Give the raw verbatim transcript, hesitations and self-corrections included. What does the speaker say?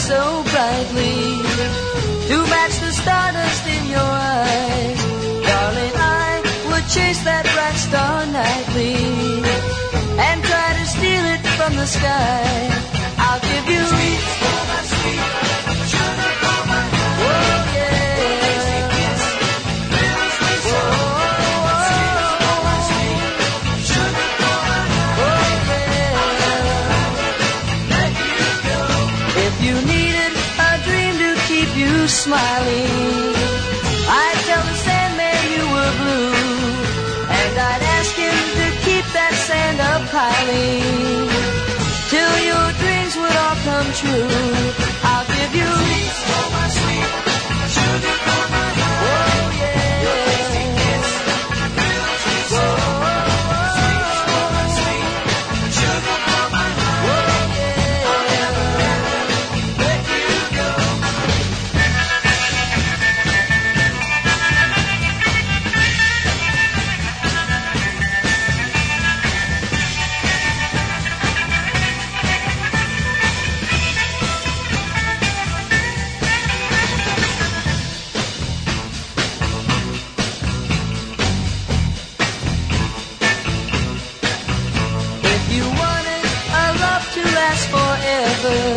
so brightly to match the stardust in your eyes. Darling, I would chase that bright star nightly and try to steal it from the sky. I'll give you sweet, oh my sweet, sugar for my heart. Oh yeah, lazy kiss, fills me so. Oh, oh, sweet, oh my sweet, sugar for my heart. Oh yeah, I'll never let you go. If you needed a dream to keep you smiling, I'd tell the Sandman you were blue, and I'd ask him to keep that sand up piling till your dreams would all come true. I'll give you sweet, oh my sweet, sugar for my heart. Oh yeah, your lazy kiss fills me so. Sweet, oh my sweet, sugar for my heart. Oh yeah, I'll never, never let you go. If you wanted a love to last forever,